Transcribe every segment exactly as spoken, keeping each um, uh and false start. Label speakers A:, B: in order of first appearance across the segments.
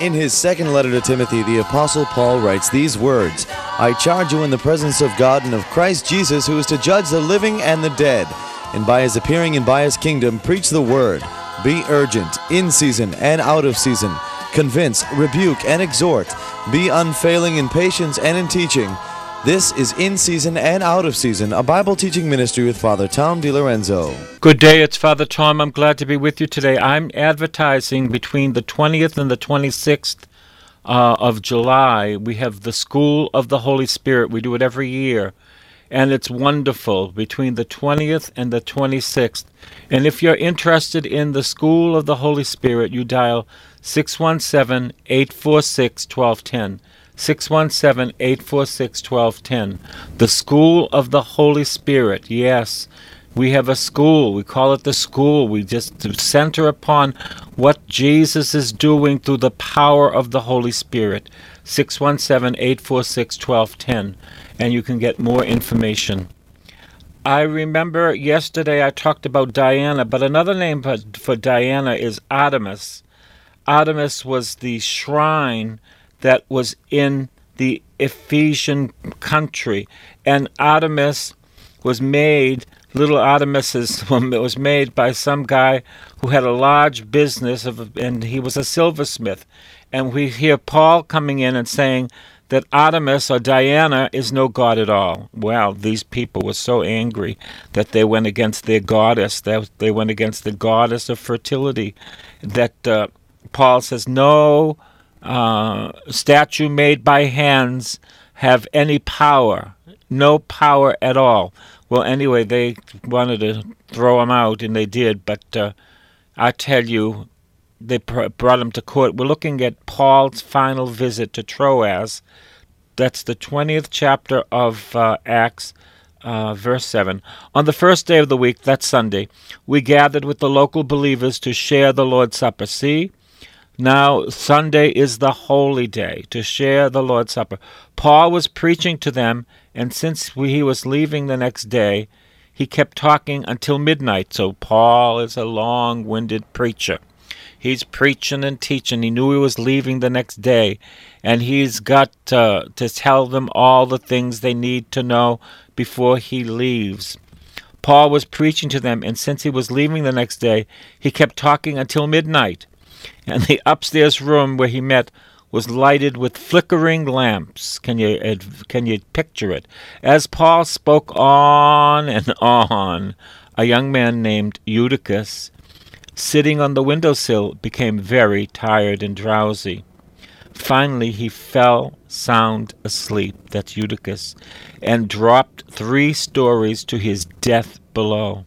A: In his second letter to Timothy, the Apostle Paul writes these words, I charge you in the presence of God and of Christ Jesus, who is to judge the living and the dead, and by his appearing and by his kingdom, preach the word. Be urgent, in season and out of season. Convince, rebuke, and exhort. Be unfailing in patience and in teaching. This is In Season and Out of Season, a Bible teaching ministry with Father Tom DiLorenzo.
B: Good day, it's Father Tom. I'm glad to be with you today. I'm advertising between the twentieth and the twenty-sixth uh, of July. We have the School of the Holy Spirit. We do it every year, and it's wonderful, between the twentieth and the twenty-sixth. And if you're interested in the School of the Holy Spirit, you dial six one seven, eight four six, one two one zero. six one seven, eight four six, one two one zero. The School of the Holy Spirit. Yes, we have a school. We call it the school. We just center upon what Jesus is doing through the power of the Holy Spirit. six one seven, eight four six, one two one zero. And you can get more information. I remember yesterday I talked about Diana, but another name for, for Diana is Artemis. Artemis was the shrine that was in the Ephesian country. And Artemis was made, little Artemis is, was made by some guy who had a large business, of, and he was a silversmith. And we hear Paul coming in and saying that Artemis or Diana is no god at all. Well, these people were so angry that they went against their goddess, that they went against the goddess of fertility, that uh, Paul says, no Uh, statue made by hands have any power, no power at all. Well, anyway, they wanted to throw him out, and they did, but uh, I tell you, they pr- brought him to court. We're looking at Paul's final visit to Troas. That's the twentieth chapter of uh, Acts, uh, verse seven. On the first day of the week, that's Sunday, we gathered with the local believers to share the Lord's Supper. See? Now, Sunday is the holy day to share the Lord's Supper. Paul was preaching to them, and since we, he was leaving the next day, he kept talking until midnight. So Paul is a long-winded preacher. He's preaching and teaching. He knew he was leaving the next day, and he's got uh, to tell them all the things they need to know before he leaves. Paul was preaching to them, and since he was leaving the next day, he kept talking until midnight. And the upstairs room where he met was lighted with flickering lamps. Can you can you picture it? As Paul spoke on and on, a young man named Eutychus, sitting on the windowsill, became very tired and drowsy. Finally, he fell sound asleep, that's Eutychus, and dropped three stories to his death below.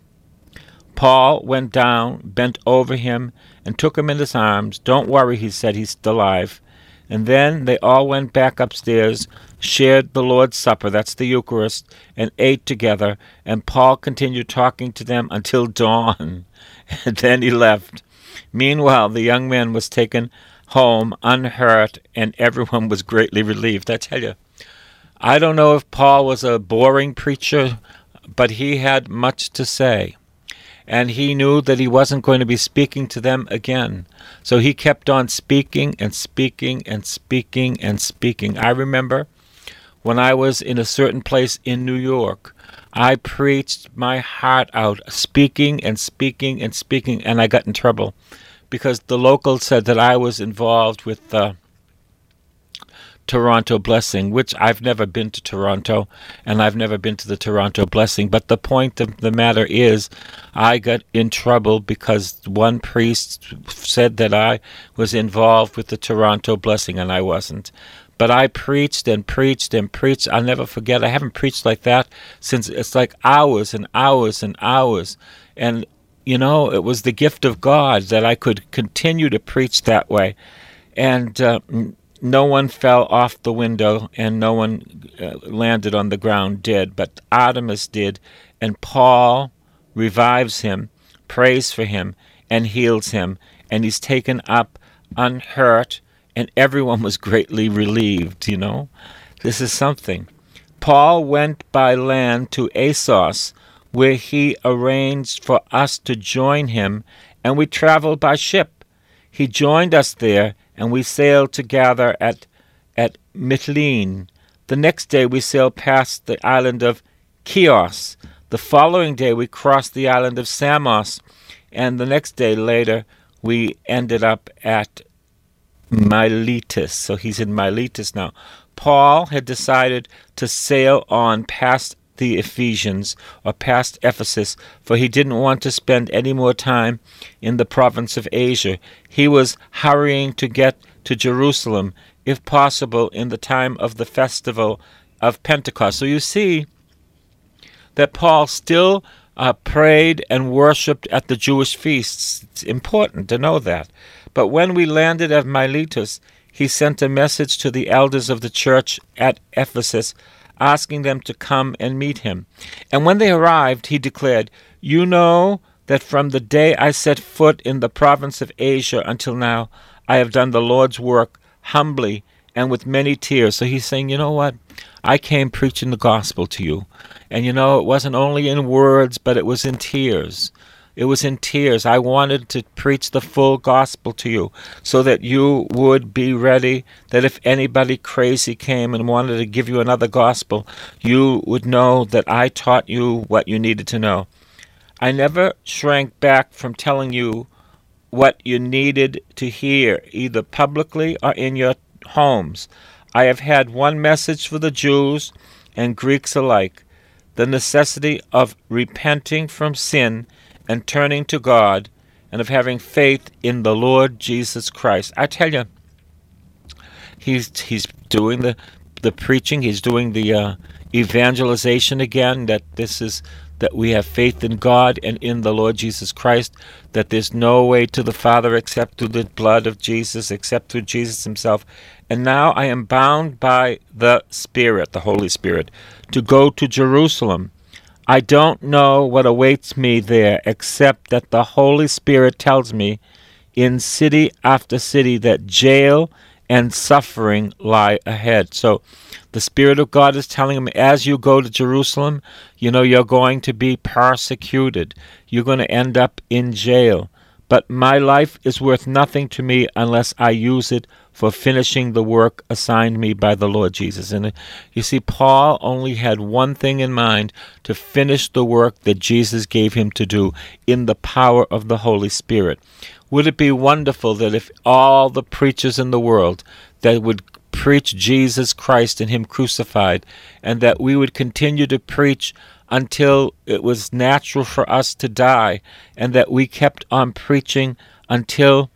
B: Paul went down, bent over him, and took him in his arms. Don't worry, he said, he's still alive. And then they all went back upstairs, shared the Lord's Supper, that's the Eucharist, and ate together, and Paul continued talking to them until dawn, and then he left. Meanwhile, the young man was taken home unhurt, and everyone was greatly relieved. I tell you, I don't know if Paul was a boring preacher, but he had much to say. And he knew that he wasn't going to be speaking to them again. So he kept on speaking and speaking and speaking and speaking. I remember when I was in a certain place in New York, I preached my heart out, speaking and speaking and speaking, and I got in trouble because the locals said that I was involved with uh, Toronto Blessing, which I've never been to Toronto, and I've never been to the Toronto Blessing. But the point of the matter is, I got in trouble because one priest said that I was involved with the Toronto Blessing, and I wasn't. But I preached and preached and preached. I'll never forget. I haven't preached like that since it's like hours and hours and hours. And, you know, it was the gift of God that I could continue to preach that way. And uh, no one fell off the window, and no one uh, landed on the ground dead, but Artemis did, and Paul revives him, prays for him, and heals him, and he's taken up unhurt, and everyone was greatly relieved, you know. This is something. Paul went by land to Assos, where he arranged for us to join him, and we traveled by ship. He joined us there, and we sailed to gather at, at Mytilene. The next day we sailed past the island of Chios. The following day we crossed the island of Samos, and the next day later we ended up at Miletus. So he's in Miletus now. Paul had decided to sail on past the Ephesians, or past Ephesus, for he didn't want to spend any more time in the province of Asia. He was hurrying to get to Jerusalem, if possible, in the time of the festival of Pentecost. So you see that Paul still uh, prayed and worshipped at the Jewish feasts. It's important to know that. But when we landed at Miletus, he sent a message to the elders of the church at Ephesus, asking them to come and meet him. And when they arrived, he declared, "You know that from the day I set foot in the province of Asia until now, I have done the Lord's work humbly and with many tears." So he's saying, you know what? I came preaching the gospel to you. And you know, it wasn't only in words, but it was in tears. It was in tears. I wanted to preach the full gospel to you so that you would be ready, that if anybody crazy came and wanted to give you another gospel, you would know that I taught you what you needed to know. I never shrank back from telling you what you needed to hear, either publicly or in your homes. I have had one message for the Jews and Greeks alike: the necessity of repenting from sin and turning to God, and of having faith in the Lord Jesus Christ. I tell you, he's he's doing the the preaching, he's doing the uh, evangelization again, that this is that we have faith in God and in the Lord Jesus Christ, that there's no way to the Father except through the blood of Jesus, except through Jesus himself. And now I am bound by the Spirit, the Holy Spirit, to go to Jerusalem. I don't know what awaits me there, except that the Holy Spirit tells me in city after city that jail and suffering lie ahead. So the Spirit of God is telling him, as you go to Jerusalem, you know, you're going to be persecuted. You're going to end up in jail. But my life is worth nothing to me unless I use it for finishing the work assigned me by the Lord Jesus. And you see, Paul only had one thing in mind: to finish the work that Jesus gave him to do in the power of the Holy Spirit. Would it be wonderful that if all the preachers in the world that would preach Jesus Christ and him crucified, and that we would continue to preach until it was natural for us to die, and that we kept on preaching until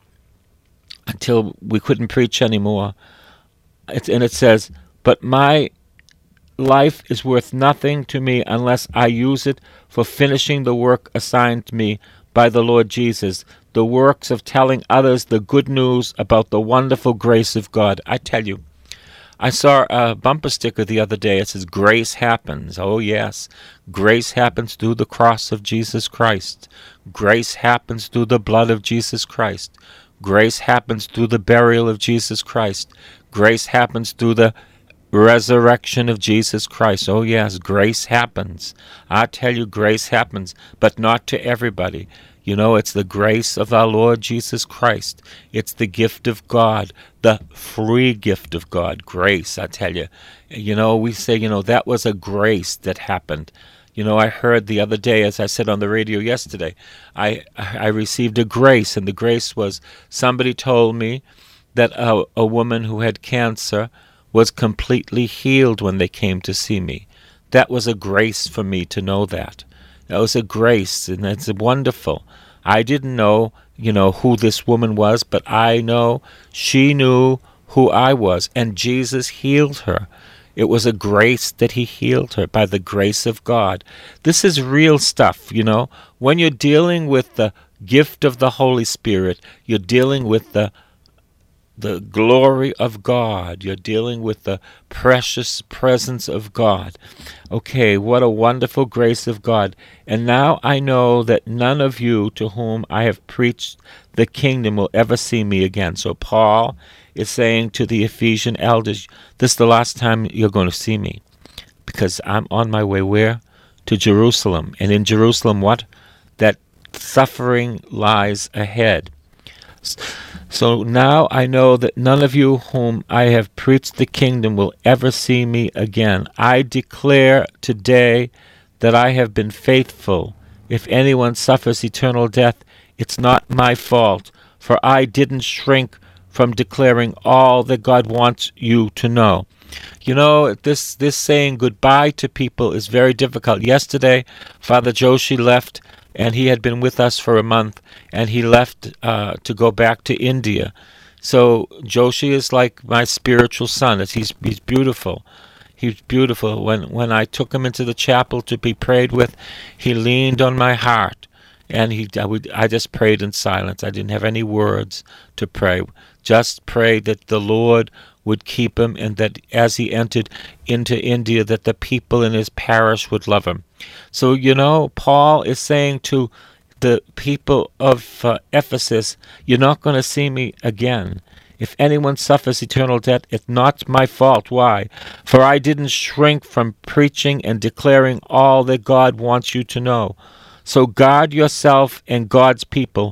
B: until we couldn't preach anymore. It's, and it says, but my life is worth nothing to me unless I use it for finishing the work assigned me by the Lord Jesus, the works of telling others the good news about the wonderful grace of God. I tell you, I saw a bumper sticker the other day. It says, "Grace happens." Oh, yes. Grace happens through the cross of Jesus Christ. Grace happens through the blood of Jesus Christ. Grace happens through the burial of Jesus Christ. Grace happens through the resurrection of Jesus Christ. Oh, yes, grace happens. I tell you, grace happens, but not to everybody. You know, it's the grace of our Lord Jesus Christ. It's the gift of God, the free gift of God. Grace, I tell you. You know, we say, you know, that was a grace that happened. You know, I heard the other day, as I said on the radio yesterday, I I received a grace, and the grace was somebody told me that a, a woman who had cancer was completely healed when they came to see me. That was a grace for me to know that. That was a grace, and it's wonderful. I didn't know, you know, who this woman was, but I know she knew who I was, and Jesus healed her. It was a grace that he healed her, by the grace of God. This is real stuff, you know. When you're dealing with the gift of the Holy Spirit, you're dealing with the the glory of God. You're dealing with the precious presence of God. Okay, what a wonderful grace of God. And now I know that none of you to whom I have preached the kingdom will ever see me again. So Paul is saying to the Ephesian elders, this is the last time you're going to see me, because I'm on my way where? To Jerusalem. And in Jerusalem, what? That suffering lies ahead. So now I know that none of you whom I have preached the kingdom will ever see me again. I declare today that I have been faithful. If anyone suffers eternal death, it's not my fault, for I didn't shrink from declaring all that God wants you to know. You know, this, this saying goodbye to people is very difficult. Yesterday, Father Joshi left, and he had been with us for a month, and he left uh, to go back to India. So Joshi is like my spiritual son. It's, he's he's beautiful. He's beautiful. When when I took him into the chapel to be prayed with, he leaned on my heart, and he I, would, I just prayed in silence. I didn't have any words to pray. Just prayed that the Lord would keep him, and that as he entered into India, that the people in his parish would love him. So, you know, Paul is saying to the people of uh, Ephesus, you're not going to see me again. If anyone suffers eternal death, it's not my fault. Why? For I didn't shrink from preaching and declaring all that God wants you to know. So guard yourself and God's people.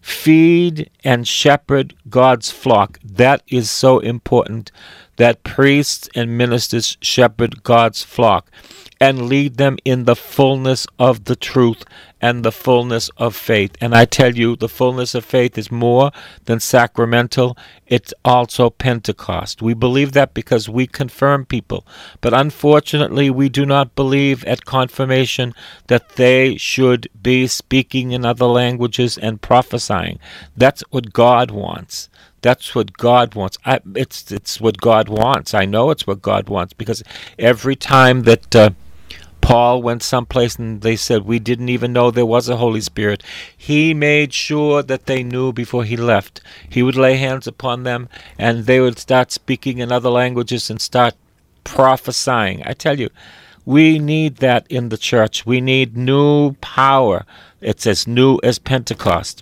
B: Feed and shepherd God's flock. That is so important, that priests and ministers shepherd God's flock and lead them in the fullness of the truth and the fullness of faith. And I tell you, the fullness of faith is more than sacramental. It's also Pentecost. We believe that because we confirm people. But unfortunately, we do not believe at confirmation that they should be speaking in other languages and prophesying. That's what God wants. That's what God wants. I, it's it's what God wants. I know it's what God wants, because every time that uh, Paul went someplace and they said, we didn't even know there was a Holy Spirit, he made sure that they knew before he left. He would lay hands upon them, and they would start speaking in other languages and start prophesying. I tell you, we need that in the church. We need new power. It's as new as Pentecost.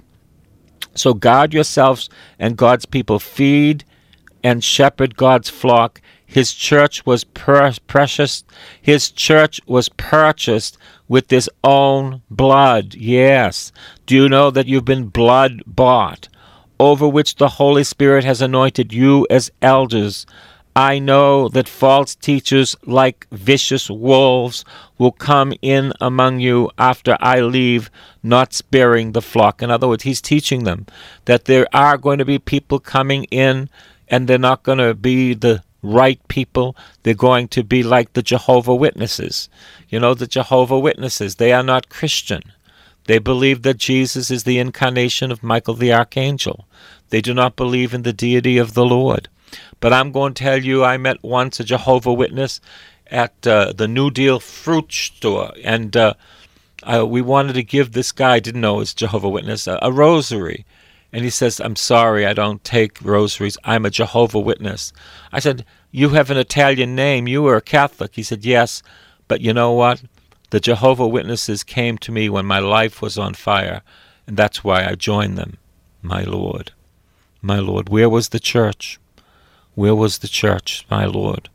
B: So guard yourselves and God's people. Feed and shepherd God's flock. His church was per- precious. His church was purchased with his own blood. Yes. Do you know that you've been blood bought, over which the Holy Spirit has anointed you as elders? I know that false teachers like vicious wolves will come in among you after I leave, not sparing the flock. In other words, he's teaching them that there are going to be people coming in, and they're not going to be the right people. They're going to be like the Jehovah Witnesses. You know, the Jehovah Witnesses, they are not Christian. They believe that Jesus is the incarnation of Michael the Archangel. They do not believe in the deity of the Lord. But I'm going to tell you, I met once a Jehovah Witness at uh, the New Deal fruit store, and uh, I, we wanted to give this guy, didn't know it's Jehovah Witness, a, a rosary. And he says, I'm sorry, I don't take rosaries. I'm a Jehovah Witness. I said, you have an Italian name. You were a Catholic. He said, yes, but you know what? The Jehovah Witnesses came to me when my life was on fire, and that's why I joined them. My Lord, my Lord, where was the church? Where was the church, my Lord?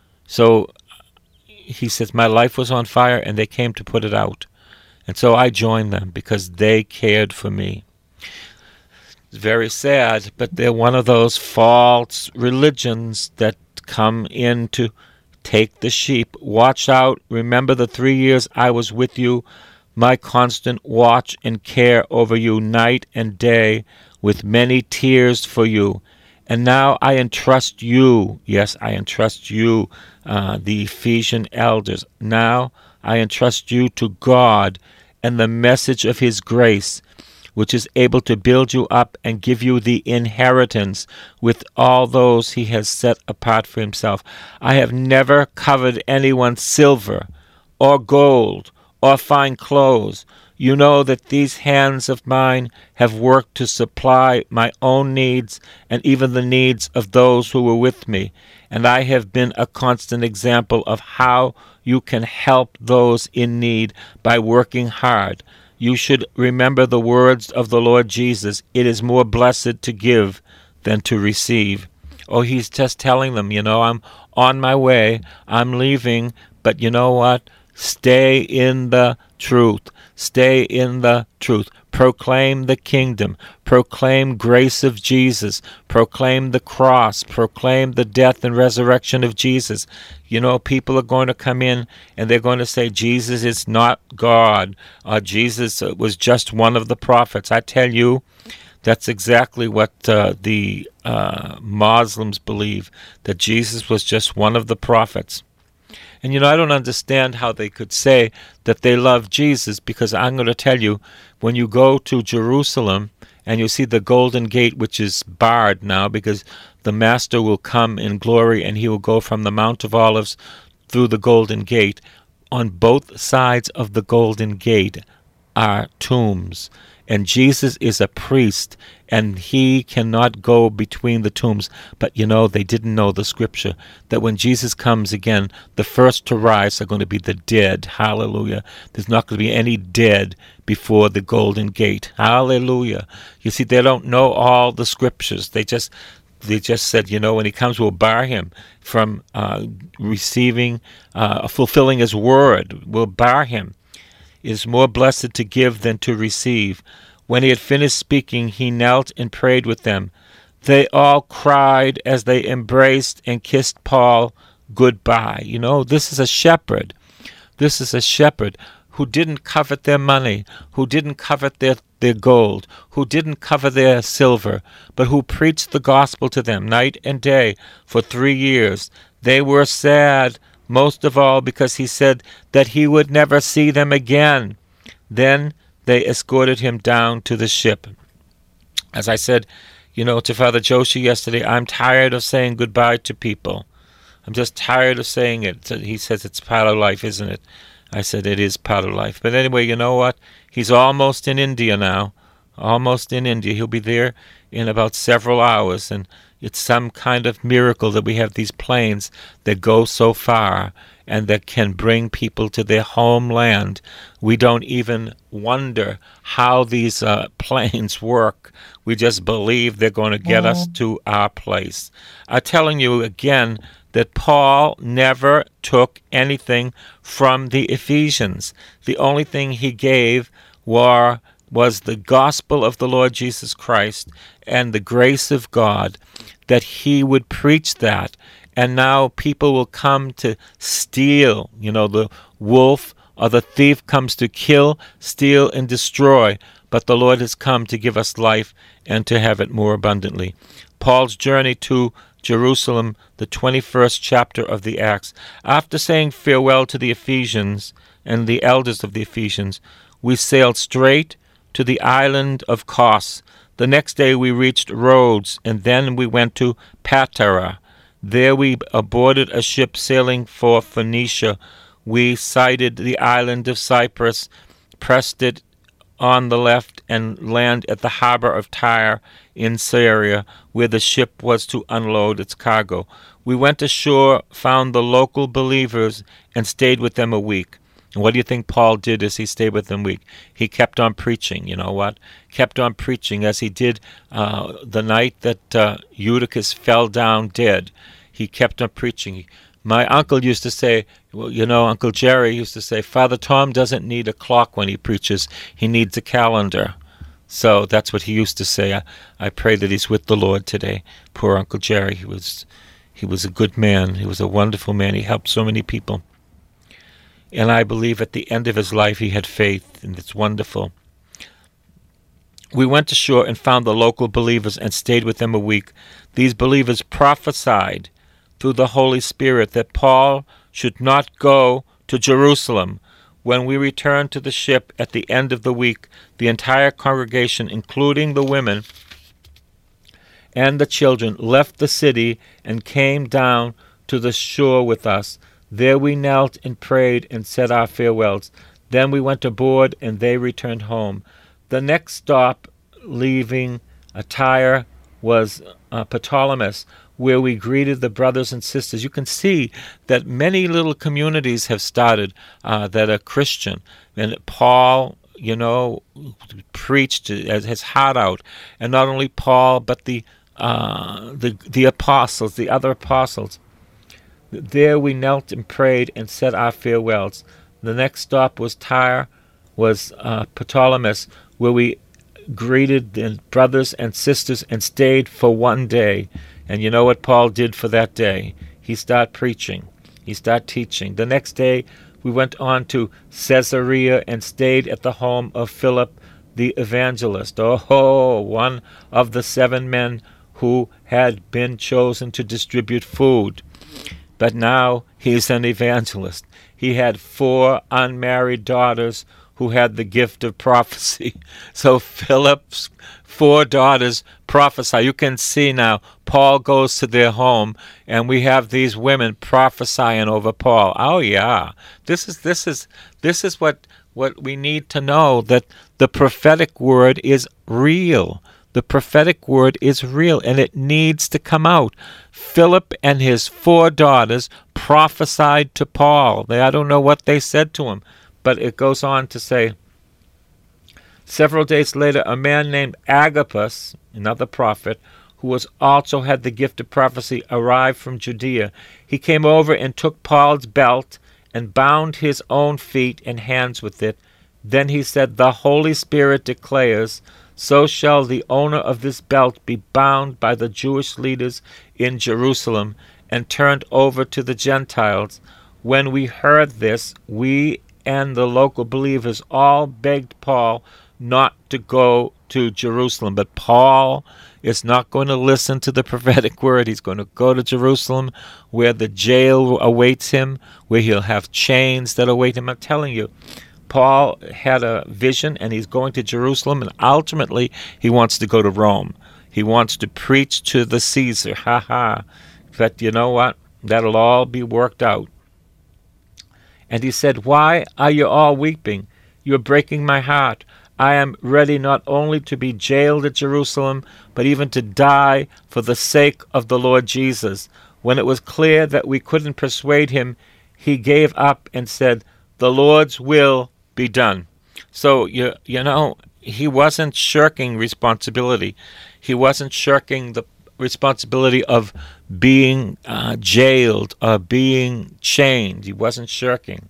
B: So he says, my life was on fire, and they came to put it out. And so I joined them because they cared for me. It's very sad, but they're one of those false religions that come in to take the sheep. Watch out. Remember the three years I was with you, my constant watch and care over you night and day, with many tears for you. And now I entrust you, yes, I entrust you, uh, the Ephesian elders. Now I entrust you to God and the message of his grace, which is able to build you up and give you the inheritance with all those he has set apart for himself. I have never coveted anyone's silver or gold or fine clothes. You know that these hands of mine have worked to supply my own needs and even the needs of those who were with me. And I have been a constant example of how you can help those in need by working hard. You should remember the words of the Lord Jesus. It is more blessed to give than to receive. Oh, he's just telling them, you know, I'm on my way, I'm leaving, but you know what? Stay in the truth. Stay in the truth. Proclaim the kingdom. Proclaim grace of Jesus. Proclaim the cross. Proclaim the death and resurrection of Jesus. You know, people are going to come in and they're going to say Jesus is not God. Uh, Jesus was just one of the prophets. I tell you, that's exactly what uh, the uh, Muslims believe, that Jesus was just one of the prophets. And, you know, I don't understand how they could say that they love Jesus, because I'm going to tell you, when you go to Jerusalem and you see the Golden Gate, which is barred now because the Master will come in glory and he will go from the Mount of Olives through the Golden Gate, on both sides of the Golden Gate are tombs. And Jesus is a priest, and he cannot go between the tombs. But, you know, they didn't know the scripture, that when Jesus comes again, the first to rise are going to be the dead. Hallelujah. There's not going to be any dead before the Golden Gate. Hallelujah. You see, they don't know all the scriptures. They just they just said, you know, when he comes, we'll bar him from uh, receiving, uh, fulfilling his word. We'll bar him. It is more blessed to give than to receive. When he had finished speaking, he knelt and prayed with them. They all cried as they embraced and kissed Paul goodbye. You know, this is a shepherd. This is a shepherd who didn't covet their money, who didn't covet their, their gold, who didn't covet their silver, but who preached the gospel to them night and day for three years. They were sad, most of all because he said that he would never see them again. Then they escorted him down to the ship. As I said, you know, to Father Joshi yesterday, I'm tired of saying goodbye to people. I'm just tired of saying it. He says it's part of life, isn't it? I said it is part of life. But anyway, you know what? He's almost in India now. Almost in India. He'll be there in about several hours, and it's some kind of miracle that we have these planes that go so far and that can bring people to their homeland. We don't even wonder how these uh, planes work. We just believe they're going to get mm. us to our place. I'm telling you again that Paul never took anything from the Ephesians. The only thing he gave were was the gospel of the Lord Jesus Christ and the grace of God, that he would preach that. And now people will come to steal. You know, the wolf or the thief comes to kill, steal, and destroy. But the Lord has come to give us life and to have it more abundantly. Paul's journey to Jerusalem, the twenty-first chapter of the Acts. After saying farewell to the Ephesians and the elders of the Ephesians, we sailed straight to the island of Kos. The next day we reached Rhodes, and then we went to Patara. There we boarded a ship sailing for Phoenicia. We sighted the island of Cyprus, pressed it on the left, and landed at the harbor of Tyre in Syria, where the ship was to unload its cargo. We went ashore, found the local believers, and stayed with them a week. And what do you think Paul did as he stayed with them a week? He kept on preaching, you know what? Kept on preaching as he did uh, the night that uh, Eutychus fell down dead. He kept on preaching. My uncle used to say, well, you know, Uncle Jerry used to say, Father Tom doesn't need a clock when he preaches. He needs a calendar. So that's what he used to say. I, I pray that he's with the Lord today. Poor Uncle Jerry. He was, he was a good man. He was a wonderful man. He helped so many people. And I believe at the end of his life he had faith, and it's wonderful. We went ashore and found the local believers and stayed with them a week. These believers prophesied through the Holy Spirit that Paul should not go to Jerusalem. When we returned to the ship at the end of the week, the entire congregation, including the women and the children, left the city and came down to the shore with us. There we knelt and prayed and said our farewells. Then we went aboard and they returned home. The next stop, leaving Tyre, was uh, Ptolemais, where we greeted the brothers and sisters. You can see that many little communities have started uh, that are Christian. And Paul, you know, preached his heart out. And not only Paul, but the uh, the the apostles, the other apostles. There we knelt and prayed and said our farewells. The next stop was Tyre, was uh, Ptolemais, where we greeted the brothers and sisters and stayed for one day. And you know what Paul did for that day? He started preaching. He started teaching. The next day, we went on to Caesarea and stayed at the home of Philip the evangelist. Oh, one of the seven men who had been chosen to distribute food. But now he's an evangelist. He had four unmarried daughters who had the gift of prophecy. So Philip's four daughters prophesy. You can see now, Paul goes to their home, and we have these women prophesying over Paul. Oh yeah, this is this is this is what what we need to know, that the prophetic word is real. The prophetic word is real, and it needs to come out. Philip and his four daughters prophesied to Paul. They, I don't know what they said to him, but it goes on to say, several days later, a man named Agabus, another prophet, who was also had the gift of prophecy, arrived from Judea. He came over and took Paul's belt and bound his own feet and hands with it. Then he said, "The Holy Spirit declares, so shall the owner of this belt be bound by the Jewish leaders in Jerusalem and turned over to the Gentiles." When we heard this, we and the local believers all begged Paul not to go to Jerusalem. But Paul is not going to listen to the prophetic word. He's going to go to Jerusalem, where the jail awaits him, where he'll have chains that await him. I'm telling you, Paul had a vision, and he's going to Jerusalem, and ultimately he wants to go to Rome. He wants to preach to the Caesar. Ha ha. But you know what? That'll all be worked out. And he said, "Why are you all weeping? You're breaking my heart. I am ready not only to be jailed at Jerusalem, but even to die for the sake of the Lord Jesus." When it was clear that we couldn't persuade him, he gave up and said, "The Lord's will be done." So, you, you know, he wasn't shirking responsibility. He wasn't shirking the responsibility of being uh, jailed or being chained. He wasn't shirking.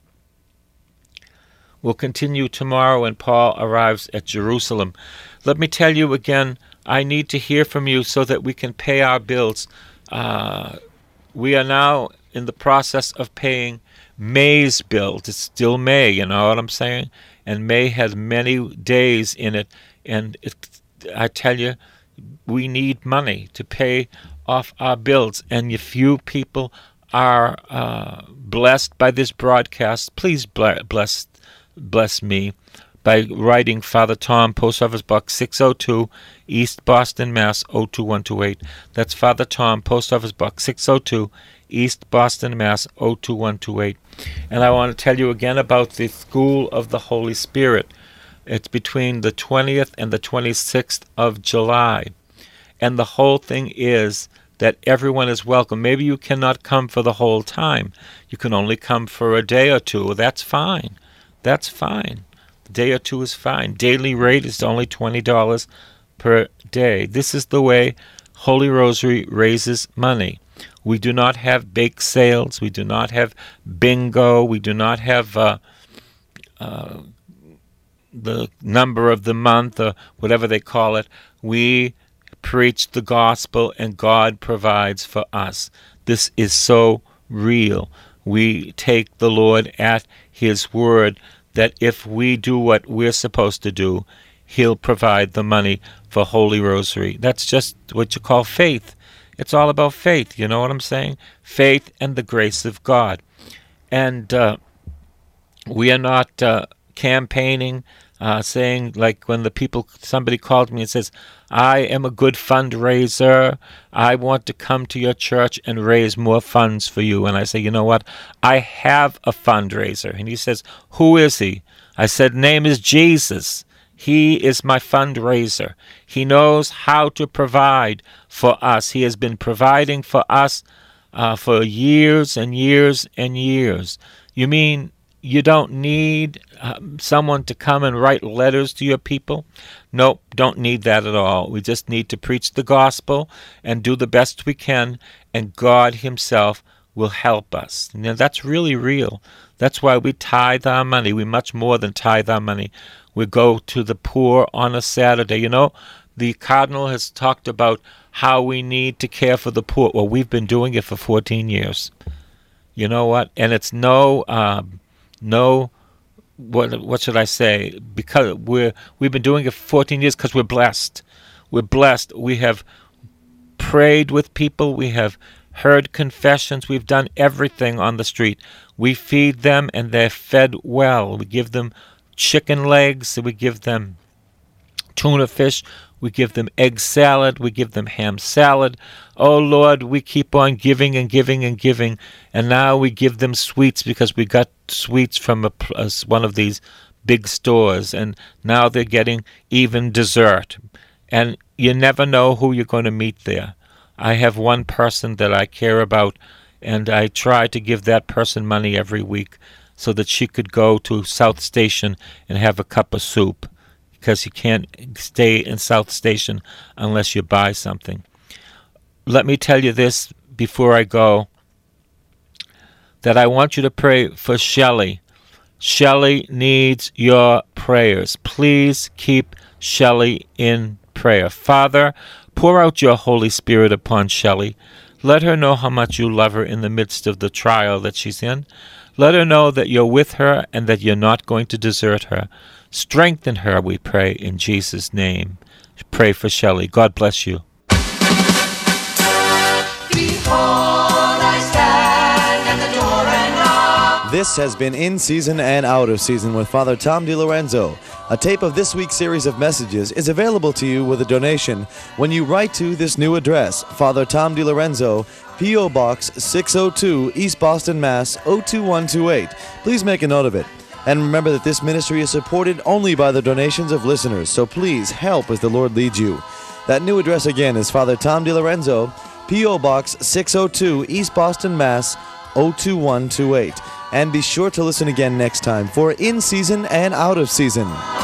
B: We'll continue tomorrow when Paul arrives at Jerusalem. Let me tell you again, I need to hear from you so that we can pay our bills. Uh, we are now in the process of paying May's bill. It's still May, you know what I'm saying? And May has many days in it. And it, I tell you, we need money to pay off our bills. And if you people are uh, blessed by this broadcast, please bless bless me by writing Father Tom, Post Office Box six oh two, East Boston, Mass. oh two one two eight. That's Father Tom, Post Office Box six oh two, East Boston, Mass. oh two one two eight. And I want to tell you again about the School of the Holy Spirit. It's between the twentieth and the twenty-sixth of July. And the whole thing is that everyone is welcome. Maybe you cannot come for the whole time. You can only come for a day or two. Well, that's fine. That's fine. A day or two is fine. Daily rate is only twenty dollars per day. This is the way Holy Rosary raises money. We do not have bake sales. We do not have bingo. We do not have uh, uh, the number of the month or whatever they call it. We preach the gospel, and God provides for us. This is so real. We take the Lord at His word that if we do what we're supposed to do, He'll provide the money for Holy Rosary. That's just what you call faith. It's all about faith, you know what I'm saying? Faith and the grace of God. And uh, we are not uh, campaigning, uh, saying, like when the people, somebody called me and says, "I am a good fundraiser. I want to come to your church and raise more funds for you." And I say, you know what? I have a fundraiser. And he says, "Who is he?" I said, "Name is Jesus. He is my fundraiser. He knows how to provide for us. He has been providing for us uh, for years and years and years." You mean you don't need uh, someone to come and write letters to your people? Nope, don't need that at all. We just need to preach the gospel and do the best we can, and God Himself will help us. You know, that's really real. That's why we tithe our money. We much more than tithe our money. We go to the poor on a Saturday. You know, the Cardinal has talked about how we need to care for the poor. Well, we've been doing it for fourteen years. You know what? And it's no, um, no, what what should I say? Because we're we've been doing it for fourteen years because we're blessed. We're blessed. We have prayed with people. We have heard confessions. We've done everything on the street. We feed them and they're fed well. We give them chicken legs. We give them tuna fish. We give them egg salad. We give them ham salad. Oh, Lord, we keep on giving and giving and giving. And now we give them sweets because we got sweets from a, a, one of these big stores. And now they're getting even dessert. And you never know who you're going to meet there. I have one person that I care about, and I try to give that person money every week so that she could go to South Station and have a cup of soup, because you can't stay in South Station unless you buy something. Let me tell you this before I go, that I want you to pray for Shelley. Shelley needs your prayers. Please keep Shelley in prayer. Father, pour out your Holy Spirit upon Shelley. Let her know how much you love her in the midst of the trial that she's in. Let her know that you're with her and that you're not going to desert her. Strengthen her, we pray, in Jesus' name. Pray for Shelley. God bless you.
C: Behold, I stand at the door and knock.
A: This has been In Season and Out of Season with Father Tom DiLorenzo. A tape of this week's series of messages is available to you with a donation when you write to this new address, Father Tom DiLorenzo, P O. Box six oh two, East Boston, Mass. oh two one two eight. Please make a note of it. And remember that this ministry is supported only by the donations of listeners, so please help as the Lord leads you. That new address again is Father Tom DiLorenzo, P O. Box six oh two, East Boston, Mass. oh two one two eight. And be sure to listen again next time for In Season and Out of Season.